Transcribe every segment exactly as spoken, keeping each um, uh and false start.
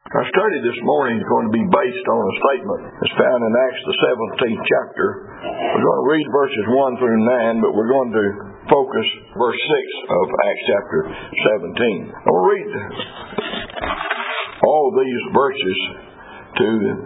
Our study this morning is going to be based on a statement that's found in Acts the seventeenth chapter. We're going to read verses one through nine, but we're going to focus verse six of Acts chapter seventeen. I'll read all these verses to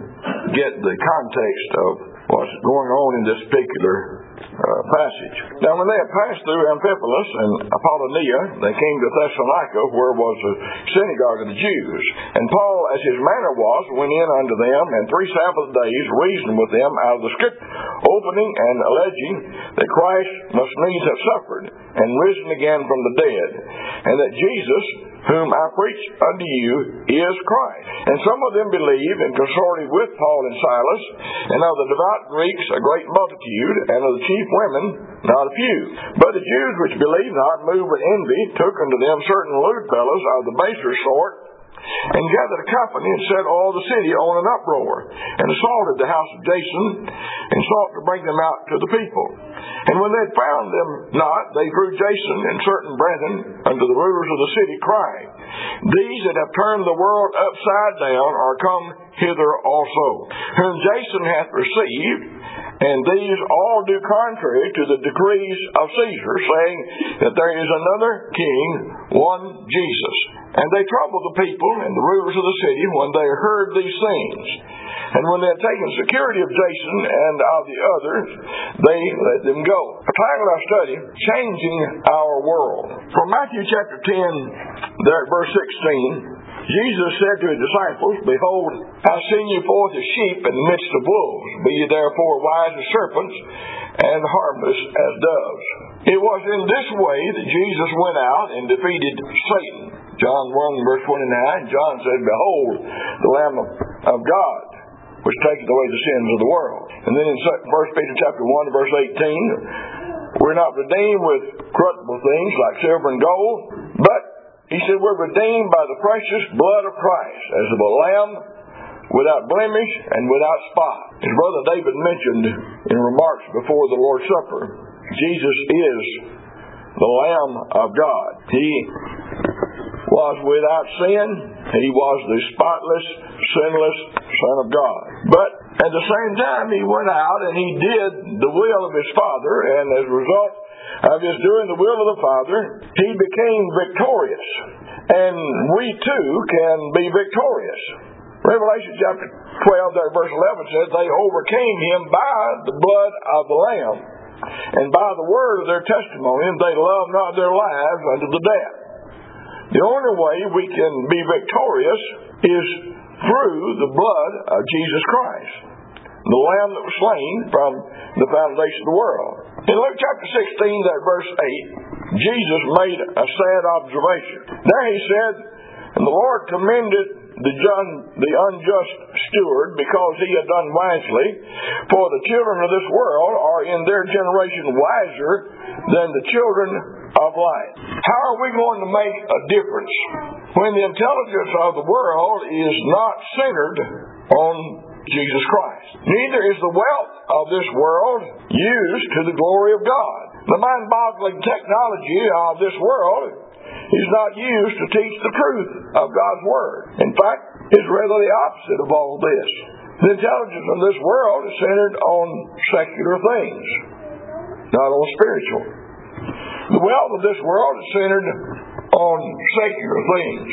get the context of what's going on in this particular Uh, passage. Now, when they had passed through Amphipolis and Apollonia, they came to Thessalonica, where was a synagogue of the Jews. And Paul, as his manner was, went in unto them, and three Sabbath days reasoned with them out of the Scripture, opening and alleging that Christ must needs have suffered, and risen again from the dead, and that Jesus, whom I preach unto you, is Christ. And some of them believed, and consorted with Paul and Silas, and of the devout Greeks a great multitude, and of the chief women not a few. But the Jews which believed not, moved with envy, took unto them certain lewd fellows of the baser sort, and gathered a company, and set all the city on an uproar, and assaulted the house of Jason, and sought to bring them out to the people. And when they had found them not, they drew Jason and certain brethren unto the rulers of the city, crying, These that have turned the world upside down are come hither also, whom Jason hath received, and these all do contrary to the decrees of Caesar, saying that there is another king, one Jesus. And they troubled the people and the rulers of the city when they heard these things. And when they had taken security of Jason and of the others, they let them go. I titled our study, Changing Our World. From Matthew chapter ten, there at verse sixteen, Jesus said to his disciples, Behold, I send you forth as sheep in the midst of wolves. Be ye therefore wise as serpents, and harmless as doves. It was in this way that Jesus went out and defeated Satan. John one, verse twenty-nine, John said, Behold, the Lamb of God, which taketh away the sins of the world. And then in First Peter chapter one, verse eighteen, we're not redeemed with corruptible things like silver and gold, but he said we're redeemed by the precious blood of Christ, as of a lamb without blemish and without spot. As Brother David mentioned in remarks before the Lord's Supper, Jesus is the Lamb of God. He was without sin. He was the spotless, sinless Son of God. But at the same time, he went out and he did the will of his Father, and as a result of his doing the will of the Father, he became victorious. And we too can be victorious. Revelation chapter twelve, there, verse eleven says, They overcame him by the blood of the Lamb, and by the word of their testimony, and they loved not their lives unto the death. The only way we can be victorious is through the blood of Jesus Christ, the Lamb that was slain from the foundation of the world. In Luke chapter sixteen, that verse eight, Jesus made a sad observation. There he said, And the Lord commended the, John, the unjust steward, because he had done wisely, for the children of this world are in their generation wiser than the children of light. How are we going to make a difference when the intelligence of the world is not centered on Jesus Christ? Neither is the wealth of this world used to the glory of God. The mind-boggling technology of this world is not used to teach the truth of God's Word. In fact, it's rather the opposite of all this. The intelligence of this world is centered on secular things, not on spiritual. The wealth of this world is centered on secular things.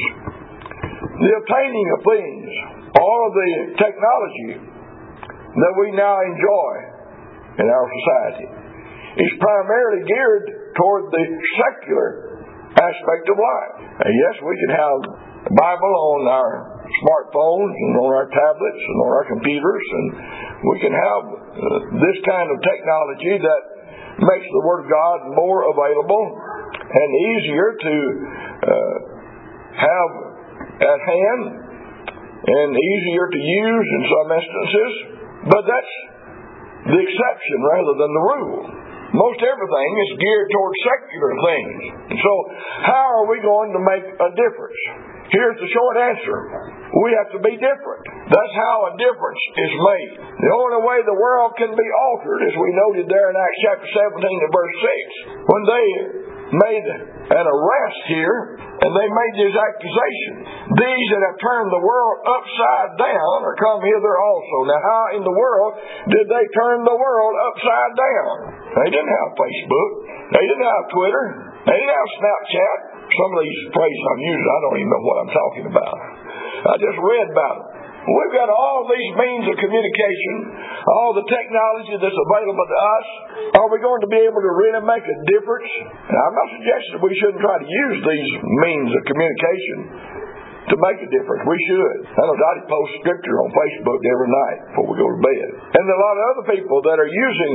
The obtaining of things, all of the technology that we now enjoy in our society, is primarily geared toward the secular aspect of life. And yes, we can have the Bible on our smartphones and on our tablets and on our computers, and we can have uh, this kind of technology that makes the Word of God more available and easier to uh, have at hand and easier to use in some instances, but that's the exception rather than the rule. Most everything is geared toward secular things. And so, how are we going to make a difference? Here's the short answer. We have to be different. That's how a difference is made. The only way the world can be altered, as we noted there in Acts chapter seventeen and verse six, when they made an arrest here And they made this accusation. These that have turned the world upside down are come hither also. Now how in the world did they turn the world upside down? They didn't have Facebook. They didn't have Twitter. They didn't have Snapchat. Some of these phrases I'm using, I don't even know what I'm talking about. I just read about them. We've got all these means of communication, all the technology that's available to us. Are we going to be able to really make a difference? And I'm not suggesting that we shouldn't try to use these means of communication to make a difference. We should. I know Dottie posts scripture on Facebook every night before we go to bed. And there are a lot of other people that are using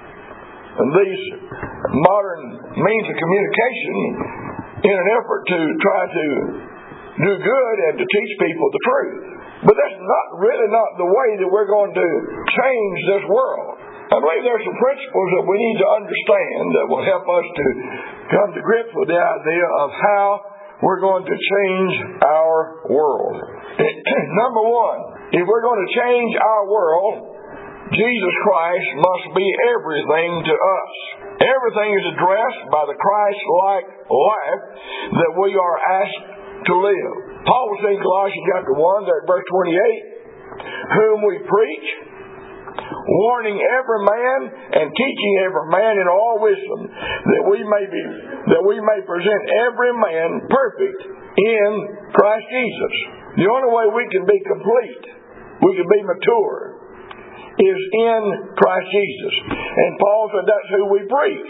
these modern means of communication in an effort to try to do good and to teach people the truth. But that's not really not the way that we're going to change this world. I believe there's some principles that we need to understand that will help us to come to grips with the idea of how we're going to change our world. Number one, if we're going to change our world, Jesus Christ must be everything to us. Everything is addressed by the Christ-like life that we are asked to live. Paul was saying in Colossians chapter one, there at verse twenty-eight, whom we preach, warning every man and teaching every man in all wisdom, that we may be that we may present every man perfect in Christ Jesus. The only way we can be complete, we can be mature, is in Christ Jesus. And Paul said that's who we preach.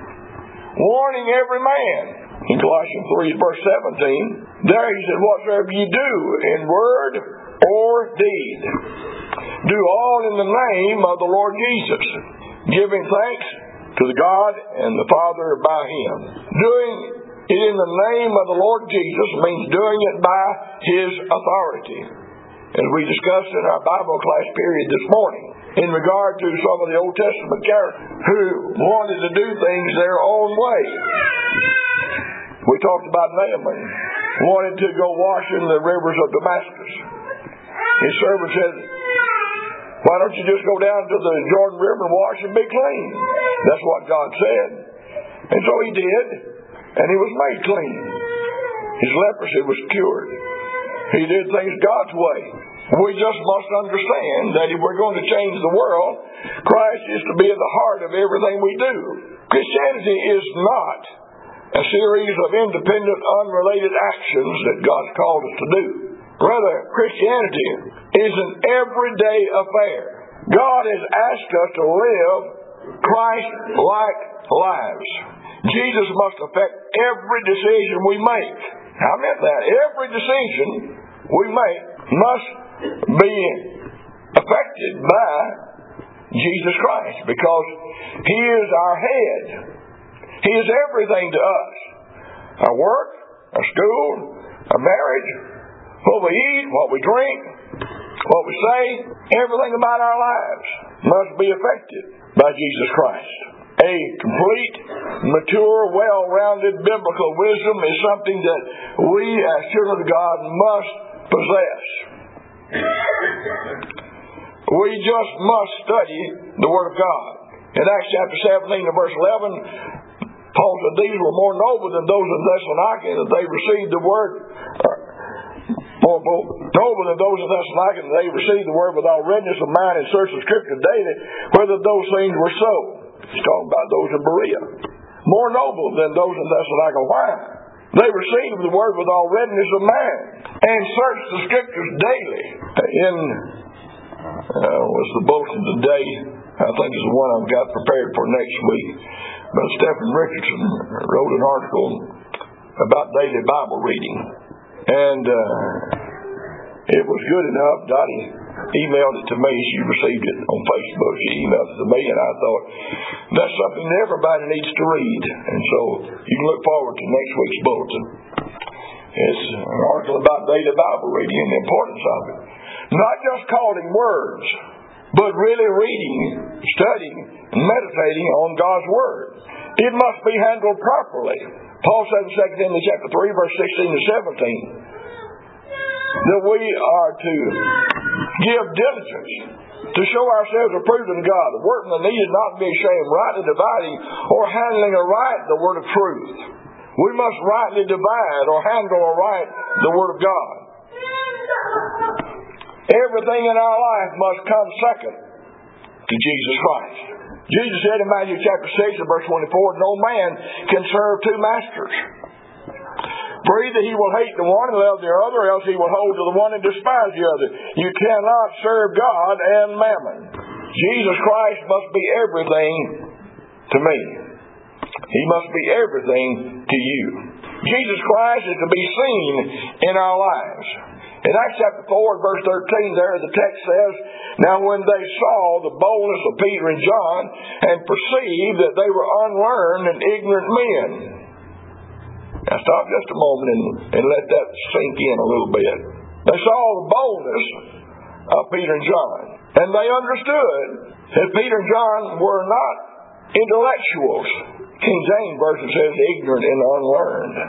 Warning every man. In Colossians three, verse seventeen, there he said, whatsoever you do in word or deed, do all in the name of the Lord Jesus, giving thanks to the God and the Father by Him. Doing it in the name of the Lord Jesus means doing it by His authority. As we discussed in our Bible class period this morning, in regard to some of the Old Testament characters who wanted to do things their own way. We talked about Naaman wanted to go wash in the rivers of Damascus. His servant said, why don't you just go down to the Jordan River and wash and be clean? That's what God said. And so he did, and he was made clean. His leprosy was cured. He did things God's way. We just must understand that if we're going to change the world, Christ is to be at the heart of everything we do. Christianity is not a series of independent, unrelated actions that God's called us to do. Rather, Christianity is an everyday affair. God has asked us to live Christ-like lives. Jesus must affect every decision we make. I meant that. Every decision we make must be affected by Jesus Christ, because He is our head. He is everything to us. Our work, our school, our marriage, what we eat, what we drink, what we say, everything about our lives must be affected by Jesus Christ. A complete, mature, well-rounded biblical wisdom is something that we as children of God must possess. We just must study the Word of God. In Acts chapter seventeen and verse eleven, Paul said, these were more noble than those in Thessalonica, that they received the Word, more noble than those in Thessalonica, that they received the Word with all readiness of mind and search the Scripture daily, whether those things were so. He's talking about those in Berea. More noble than those in Thessalonica. Why? They received the Word with all readiness of mind and searched the Scriptures daily. In uh, was the bulletin today, I think it's the one I've got prepared for next week. But Stephen Richardson wrote an article about daily Bible reading. And uh, it was good enough. Dottie emailed it to me. She received it on Facebook. She emailed it to me, and I thought, that's something that everybody needs to read. And so you can look forward to next week's bulletin. It's an article about daily Bible reading and the importance of it. Not just calling words, but really reading, studying, and meditating on God's Word. It must be handled properly. Paul said in Second Timothy chapter three, verse sixteen to seventeen, that we are to give diligence to show ourselves approved unto God, the workman that needed not be ashamed, rightly dividing or handling aright the word of truth. We must rightly divide or handle aright the Word of God. Everything in our life must come second to Jesus Christ. Jesus said in Matthew chapter six and verse twenty-four, no man can serve two masters. For either he will hate the one and love the other, or else he will hold to the one and despise the other. You cannot serve God and mammon. Jesus Christ must be everything to me. He must be everything to you. Jesus Christ is to be seen in our lives. In Acts chapter four, verse thirteen, there the text says, now when they saw the boldness of Peter and John, and perceived that they were unlearned and ignorant men. Now stop just a moment and, and let that sink in a little bit. They saw the boldness of Peter and John, and they understood that Peter and John were not intellectuals. King James Version says ignorant and unlearned.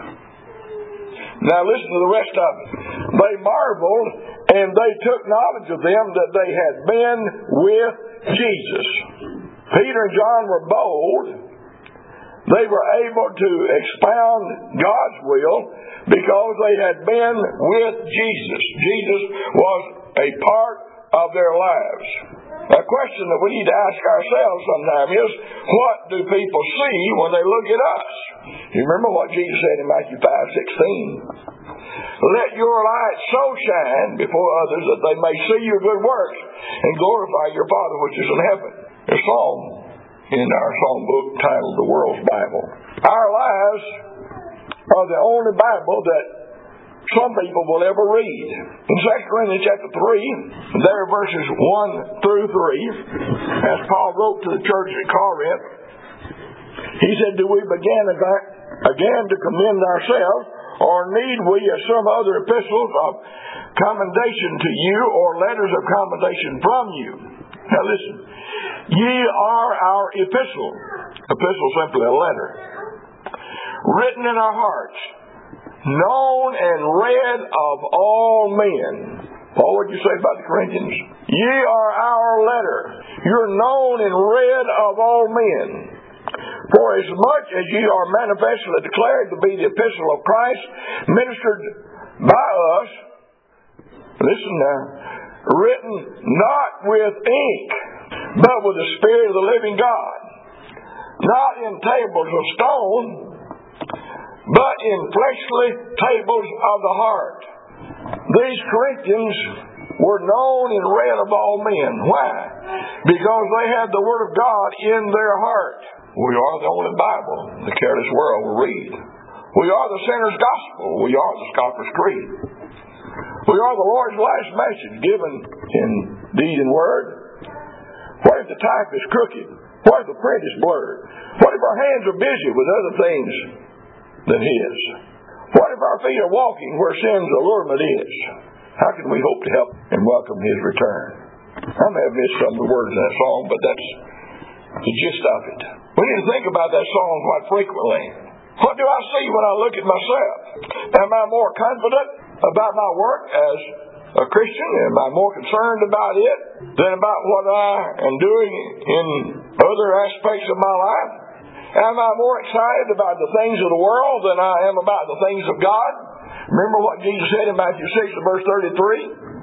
Now listen to the rest of it. They marveled, and they took knowledge of them that they had been with Jesus. Peter and John were bold. They were able to expound God's will because they had been with Jesus. Jesus was a part of their lives. A question that we need to ask ourselves sometime is, what do people see when they look at us? You remember what Jesus said in Matthew five sixteen? Let your light so shine before others that they may see your good works and glorify your Father which is in heaven. There's a song in our song book titled The World's Bible. Our lives are the only Bible that some people will ever read. In Second Corinthians chapter three, there verses one through three, as Paul wrote to the church at Corinth, he said, do we begin again to commend ourselves, or need we, as some other epistles of commendation to you, or letters of commendation from you? Now listen, ye are our epistle. Epistle simply a letter. Written in our hearts, known and read of all men. Paul, what did you say about the Corinthians? Ye are our letter. You're known and read of all men. For as much as ye are manifestly declared to be the epistle of Christ, ministered by us, listen now, written not with ink, but with the Spirit of the living God, not in tables of stone, but in fleshly tables of the heart. These Corinthians were known and read of all men. Why? Because they had the Word of God in their heart. We are the only Bible the careless world will read. We are the sinner's gospel. We are the scoffer's creed. We are the Lord's last message given in deed and word. What if the type is crooked? What if the print is blurred? What if our hands are busy with other things than His? What if our feet are walking where sin's allurement is? How can we hope to help and welcome His return? I may have missed some of the words in that song, but that's the gist of it. We need to think about that song quite frequently. What do I see when I look at myself? Am I more confident about my work as a Christian? Am I more concerned about it than about what I am doing in other aspects of my life? Am I more excited about the things of the world than I am about the things of God? Remember what Jesus said in Matthew six and verse thirty-three?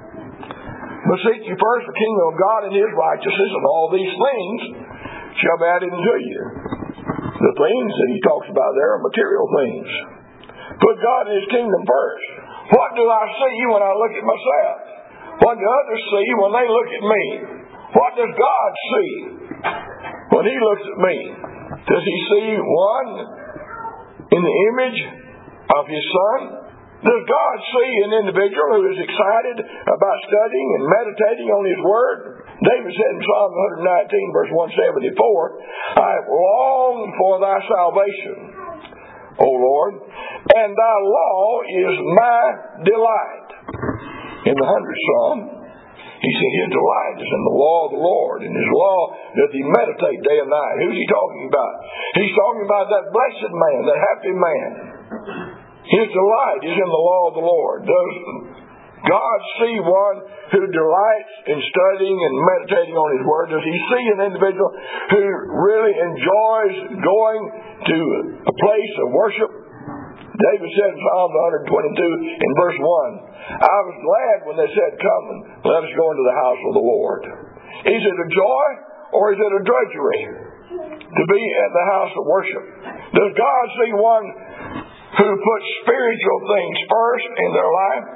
But seek ye first the kingdom of God and His righteousness, and all these things shall be added unto you. The things that He talks about there are material things. Put God and His kingdom first. What do I see when I look at myself? What do others see when they look at me? What does God see when He looks at me? Does He see one in the image of His Son? Does God see an individual who is excited about studying and meditating on His Word? David said in Psalm one nineteen, verse one seventy-four, I have longed for Thy salvation, O Lord, and Thy law is my delight. In the hundredth Psalm, he said His delight is in the law of the Lord, and His law doth He meditate day and night. Who's He talking about? He's talking about that blessed man, that happy man. His delight is in the law of the Lord. Does God see one who delights in studying and meditating on His Word? Does He see an individual who really enjoys going to a place of worship? David said in Psalm one twenty-two in verse one, I was glad when they said, come and let us go into the house of the Lord. Is it a joy or is it a drudgery to be at the house of worship? Does God see one who puts spiritual things first in their life?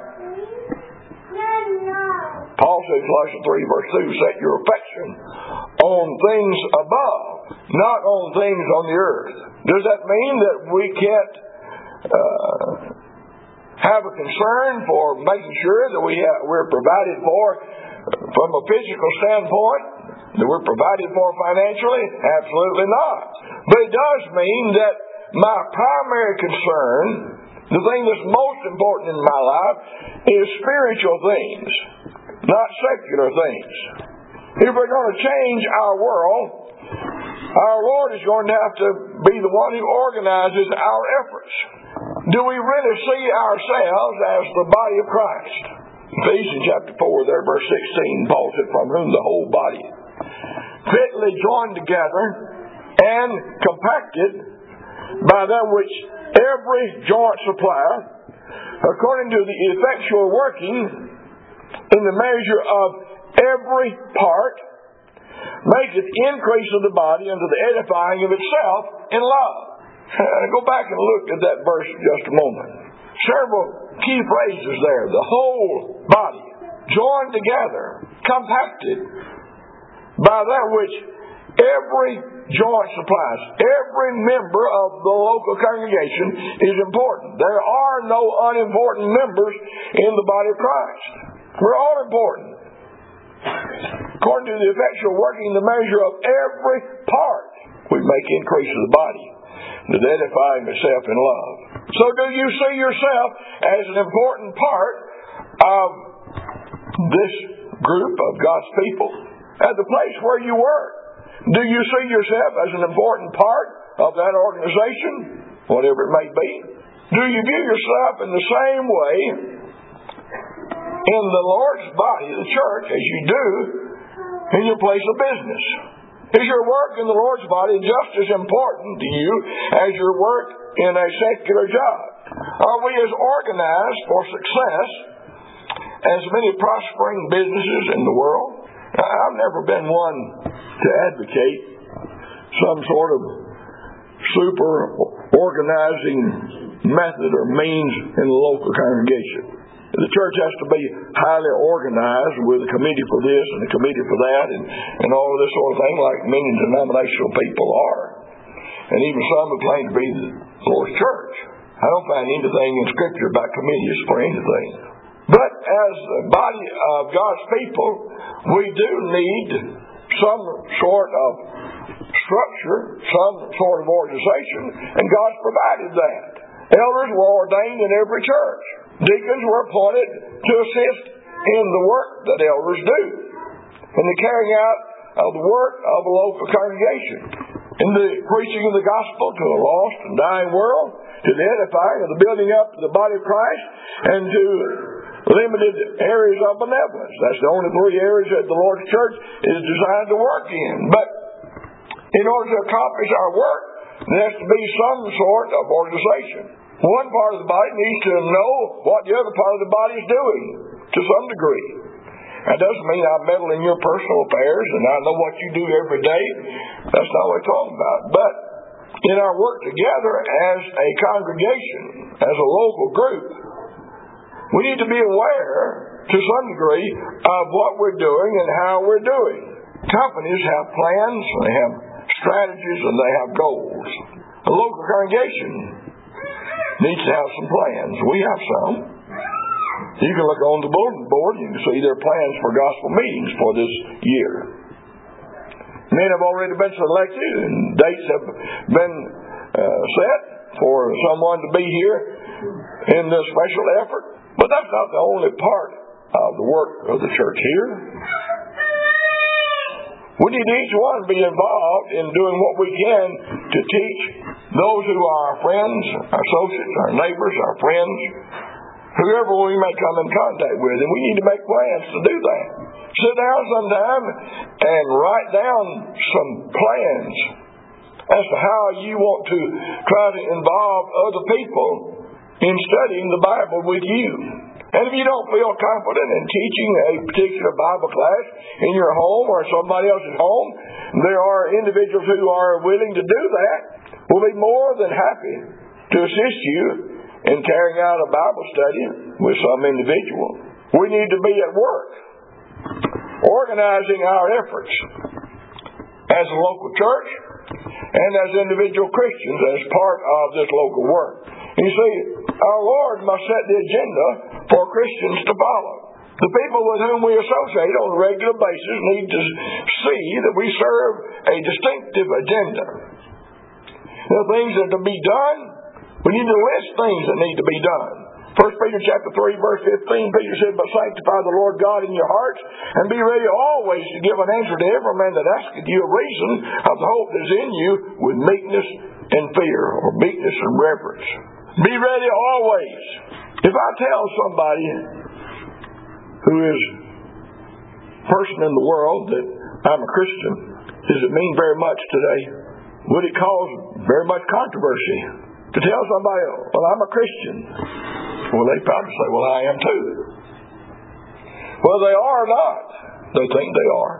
Paul said in Colossians three verse two, set your affection on things above, not on things on the earth. Does that mean that we can't uh, have a concern for making sure that we have, we're provided for from a physical standpoint, that we're provided for financially? Absolutely not. But it does mean that my primary concern, the thing that's most important in my life, is spiritual things, not secular things. If we're going to change our world, our Lord is going to have to be the one who organizes our efforts. Do we really see ourselves as the body of Christ? Ephesians chapter four, there, verse sixteen, Paul said, from whom the whole body, fitly joined together and compacted by that which every joint supplieth, according to the effectual working in the measure of every part, maketh increase of the body unto the edifying of itself in love. Go back and look at that verse just a moment. Several key phrases there. The whole body, joined together, compacted by that which every joint supplies. Every member of the local congregation is important. There are no unimportant members in the body of Christ. We're all important. According to the effectual working in the measure of every part, we make increase of the body, to edifying itself in love. So do you see yourself as an important part of this group of God's people? At the place where you work, do you see yourself as an important part of that organization, whatever it may be? Do you view yourself in the same way in the Lord's body, the church, as you do in your place of business? Is your work in the Lord's body just as important to you as your work in a secular job? Are we as organized for success as many prospering businesses in the world? I've never been one to advocate some sort of super organizing method or means in the local congregation. The church has to be highly organized with a committee for this and a committee for that and, and all of this sort of thing like many denominational people are. And even some who claim to be the Lord's church. I don't find anything in Scripture about committees for anything. But as the body of God's people, we do need some sort of structure, some sort of organization, and God's provided that. Elders were ordained in every church. Deacons were appointed to assist in the work that elders do, in the carrying out of the work of a local congregation, in the preaching of the gospel to a lost and dying world, to the edifying of the building up of the body of Christ, and to limited areas of benevolence. That's the only three areas that the Lord's church is designed to work in. But in order to accomplish our work, there has to be some sort of organization. One part of the body needs to know what the other part of the body is doing, to some degree. That doesn't mean I meddle in your personal affairs and I know what you do every day. That's not what we're talking about. But in our work together as a congregation, as a local group, we need to be aware, to some degree, of what we're doing and how we're doing. Companies have plans, they have strategies, and they have goals. A local congregation needs to have some plans. We have some. You can look on the bulletin board, you can see their plans for gospel meetings for this year. Men have already been selected and dates have been uh, set for someone to be here in this special effort. But that's not the only part of the work of the church here. We need each one to be involved in doing what we can to teach those who are our friends, our associates, our neighbors, our friends, whoever we may come in contact with. And we need to make plans to do that. Sit down sometime and write down some plans as to how you want to try to involve other people in studying the Bible with you. And if you don't feel confident in teaching a particular Bible class in your home or somebody else's home, there are individuals who are willing to do that. We'll be more than happy to assist you in carrying out a Bible study with some individual. We need to be at work, organizing our efforts as a local church and as individual Christians as part of this local work. You see, our Lord must set the agenda for Christians to follow. The people with whom we associate on a regular basis need to see that we serve a distinctive agenda. There are things that are to be done. We need to list things that need to be done. First Peter chapter three, verse fifteen, Peter said, "But sanctify the Lord God in your hearts, and be ready always to give an answer to every man that asketh you a reason of the hope that is in you, with meekness and fear," or meekness and reverence. Be ready always. If I tell somebody who is a person in the world that I'm a Christian, does it mean very much today? Would it cause very much controversy to tell somebody, "Well, I'm a Christian"? Well, they probably say, "Well, I am too." Well, they are not. They think they are.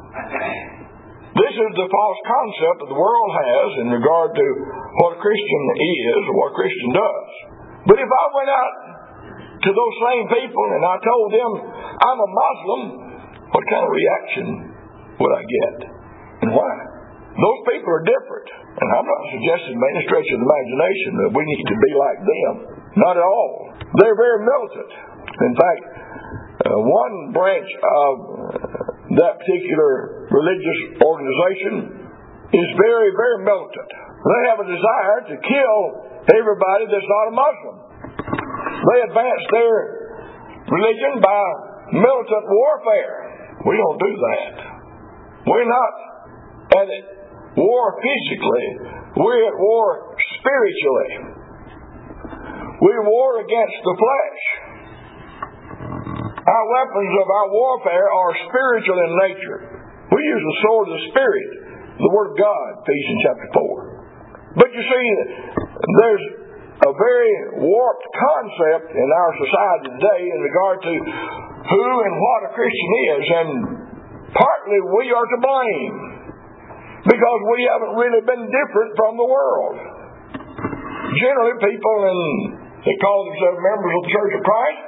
This is the false concept that the world has in regard to what a Christian is or what a Christian does. But if I went out to those same people and I told them I'm a Muslim, what kind of reaction would I get? And why? Those people are different. And I'm not suggesting by any stretch of the imagination that we need to be like them. Not at all. They're very militant. In fact, uh, one branch of uh, that particular religious organization is very, very militant. They have a desire to kill everybody that's not a Muslim. They advance their religion by militant warfare. We don't do that. We're not at war physically. We're at war spiritually. We war against the flesh. Our weapons of our warfare are spiritual in nature. We use the sword of the Spirit, the Word of God, Ephesians chapter four. But you see, there's a very warped concept in our society today in regard to who and what a Christian is, and partly we are to blame because we haven't really been different from the world. Generally, people in, that call themselves members of the Church of Christ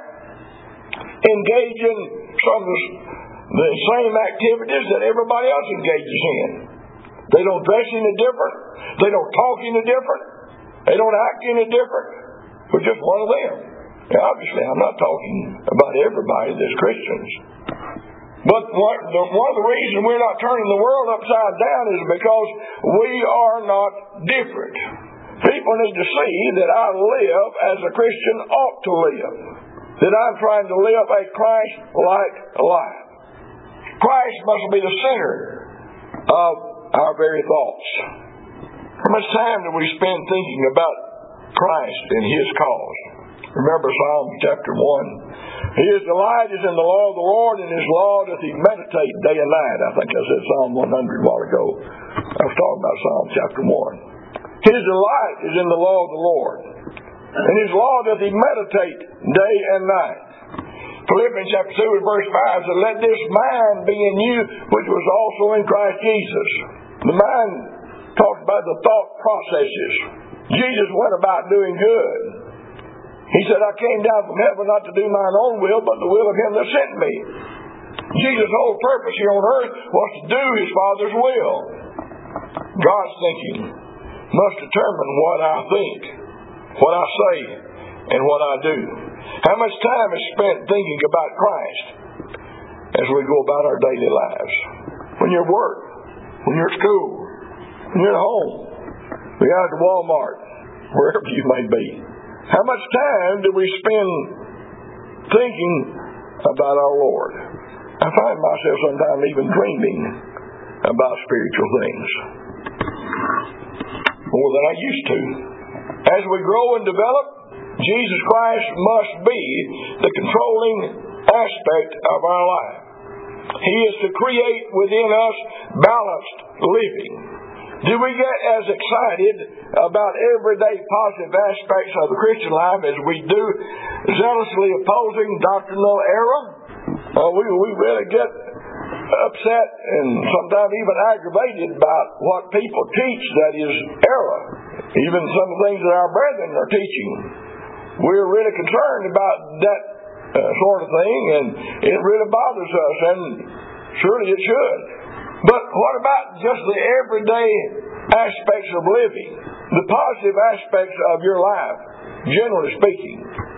engage in some of the, the same activities that everybody else engages in. They don't dress any different. They don't talk any different. They don't act any different. We're just one of them. Now, obviously, I'm not talking about everybody that's Christians. But what, the, one of the reasons we're not turning the world upside down is because we are not different. People need to see that I live as a Christian ought to live. That I'm trying to live a Christ-like life. Christ must be the center of our very thoughts. How much time do we spend thinking about Christ and His cause? Remember Psalm chapter one. His delight is in the law of the Lord, and His law doth He meditate day and night. I think I said Psalm one hundred a while ago. I was talking about Psalm chapter one. His delight is in the law of the Lord, and His law doth He meditate day and night. Philippians chapter two and verse five says, "Let this mind be in you, which was also in Christ Jesus." The mind talks about the thought processes. Jesus went about doing good. He said, "I came down from heaven not to do mine own will, but the will of Him that sent me." Jesus' whole purpose here on earth was to do His Father's will. God's thinking must determine what I think, what I say, and what I do. How much time is spent thinking about Christ as we go about our daily lives? When you're at work, when you're at school, when you're at home, when you're out at Walmart, wherever you may be. How much time do we spend thinking about our Lord? I find myself sometimes even dreaming about spiritual things. More than I used to. As we grow and develop, Jesus Christ must be the controlling aspect of our life. He is to create within us balanced living. Do we get as excited about everyday positive aspects of the Christian life as we do zealously opposing doctrinal error? Uh, we, we really get upset and sometimes even aggravated about what people teach that is error. Even some of the things that our brethren are teaching. We're really concerned about that uh, sort of thing, and it really bothers us, and surely it should. But what about just the everyday aspects of living? The positive aspects of your life, generally speaking.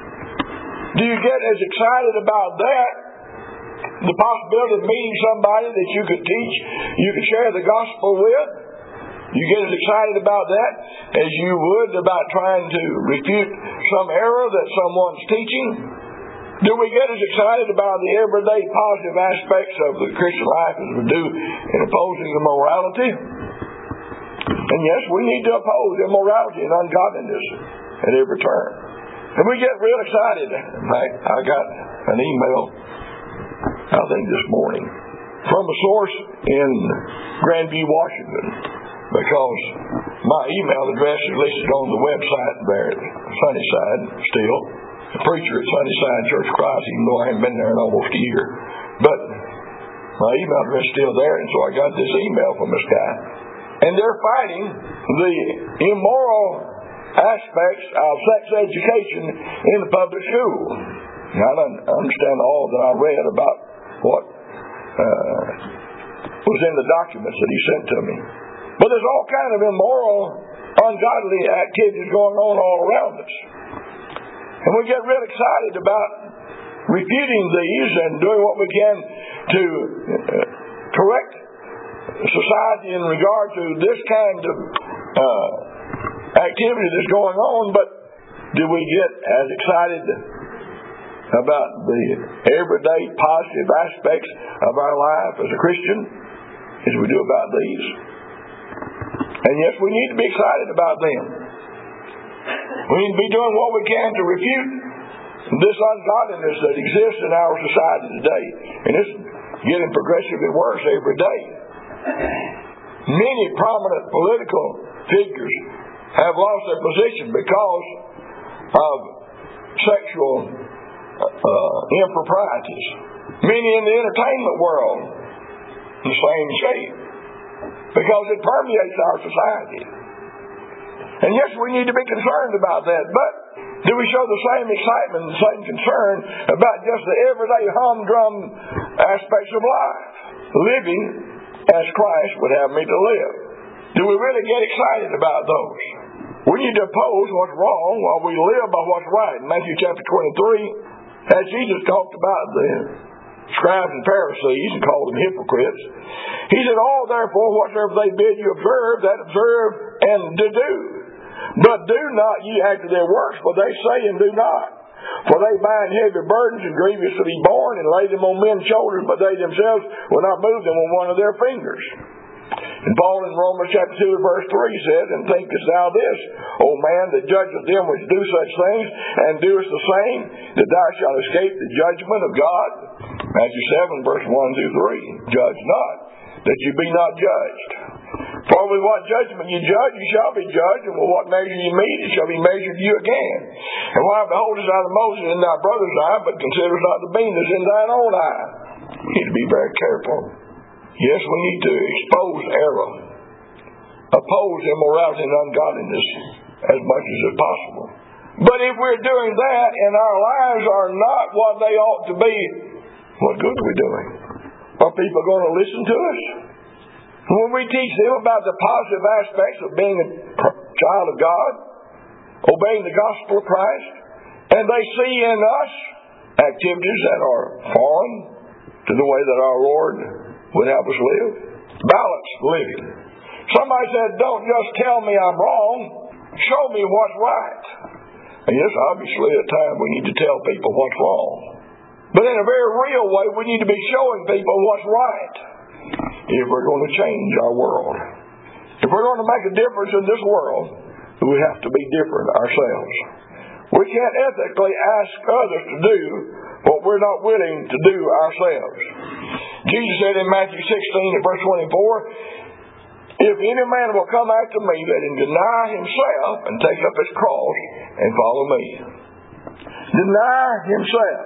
Do you get as excited about that? The possibility of meeting somebody that you could teach, you could share the gospel with? You get as excited about that as you would about trying to refute some error that someone's teaching? Do we get as excited about the everyday positive aspects of the Christian life as we do in opposing immorality? And yes, we need to oppose immorality and ungodliness at every turn. And we get real excited. In fact, I got an email, I think this morning, from a source in Grandview, Washington, because my email address is listed on the website there at Sunnyside still. The preacher at Sunnyside Church of Christ, even though I haven't been there in almost a year. But my email address is still there, and so I got this email from this guy. And they're fighting the immoral aspects of sex education in the public school. Now, I don't understand all that I read about what uh, was in the documents that he sent to me. But there's all kind of immoral, ungodly activities going on all around us. And we get real excited about refuting these and doing what we can to uh, correct society in regard to this kind of uh, activity that's going on. But do we get as excited about the everyday positive aspects of our life as a Christian as we do about these? And yes, we need to be excited about them. We need to be doing what we can to refute this ungodliness that exists in our society today. And it's getting progressively worse every day. Many prominent political figures have lost their position because of sexual uh, improprieties. Many in the entertainment world in the same shape, because it permeates our society. And yes, we need to be concerned about that, but do we show the same excitement, the same concern about just the everyday humdrum aspects of life? Living as Christ would have me to live. Do we really get excited about those? We need to oppose what's wrong while we live by what's right. In Matthew chapter twenty-three, as Jesus talked about the scribes and Pharisees and called them hypocrites, he said, all therefore whatsoever they bid you observe, that observe and to do. But do not ye after their works, for they say and do not. For they bind heavy burdens and grievous to be borne, and lay them on men's shoulders, but they themselves will not move them on one of their fingers. And Paul in Romans chapter two verse three says, and thinkest thou this, O man, that judgeth them which do such things, and doest the same, that thou shalt escape the judgment of God? Matthew seven verse one through three. Judge not, that you be not judged. For with what judgment you judge, you shall be judged, and with what measure you mete, it shall be measured to you again. And why beholdest thou the Moses in thy brother's eye, but considerest not the beam that's in thine own eye? You need to be very careful. Yes, we need to expose error, oppose immorality and ungodliness as much as is possible. But if we're doing that and our lives are not what they ought to be, what good are we doing? Are people going to listen to us? When we teach them about the positive aspects of being a child of God, obeying the gospel of Christ, and they see in us activities that are foreign to the way that our Lord would have us live, balanced living. Somebody said, don't just tell me I'm wrong, show me what's right. And yes, obviously at times we need to tell people what's wrong. But in a very real way, we need to be showing people what's right if we're going to change our world. If we're going to make a difference in this world, we have to be different ourselves. We can't ethically ask others to do what we're not willing to do ourselves. Jesus said in Matthew sixteen, verse twenty-four, If any man will come after me, let him deny himself and take up his cross and follow me. Deny himself.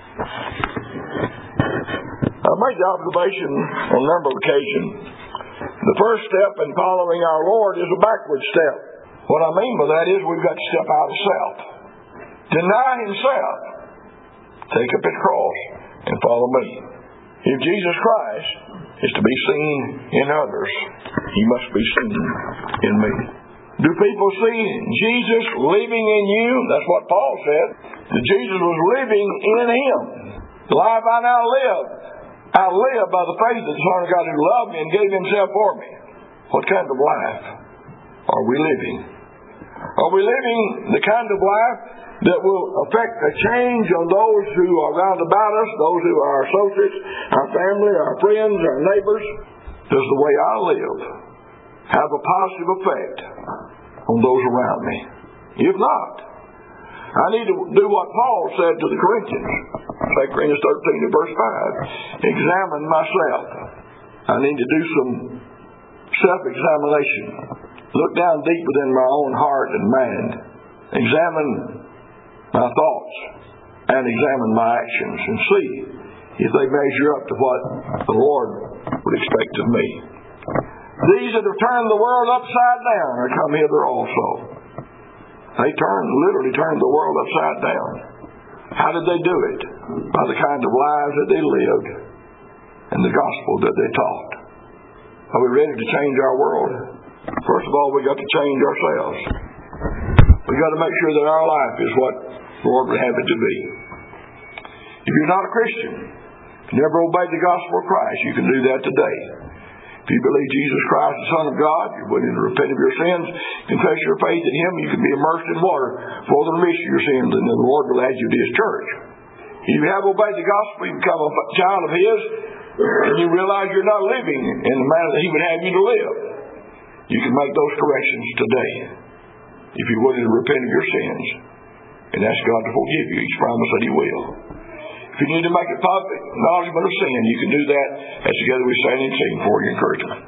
I made the observation on a number of occasions. The first step in following our Lord is a backward step. What I mean by that is we've got to step out of self. Deny himself. Take up his cross and follow me. If Jesus Christ is to be seen in others, he must be seen in me. Do people see Jesus living in you? That's what Paul said. That Jesus was living in him. The life I now live, I live by the faith of the Son of God who loved me and gave himself for me. What kind of life are we living? Are we living the kind of life that will affect a change on those who are round about us, those who are our associates, our family, our friends, our neighbors? Does the way I live have a positive effect on those around me? If not, I need to do what Paul said to the Corinthians. Second Corinthians thirteen and verse five. Examine myself. I need to do some self-examination. Look down deep within my own heart and mind. Examine my thoughts and examine my actions and see if they measure up to what the Lord would expect of me. These that have turned the world upside down are come hither also. They turned, literally turned the world upside down. How did they do it? By the kind of lives that they lived and the gospel that they taught. Are we ready to change our world? First of all, we've got to change ourselves. We've got to make sure that our life is what the Lord would have it to be. If you're not a Christian, never obeyed the gospel of Christ, you can do that today. If you believe Jesus Christ, the Son of God, you're willing to repent of your sins, confess your faith in him, you can be immersed in water for the remission of your sins, and then the Lord will add you to his church. If you have obeyed the gospel, you become a child of his, and you realize you're not living in the manner that he would have you to live. You can make those corrections today if you're willing to repent of your sins and ask God to forgive you. He's promised that he will. If you need to make a public acknowledgement of sin, you can do that as together we stand and sing for your encouragement.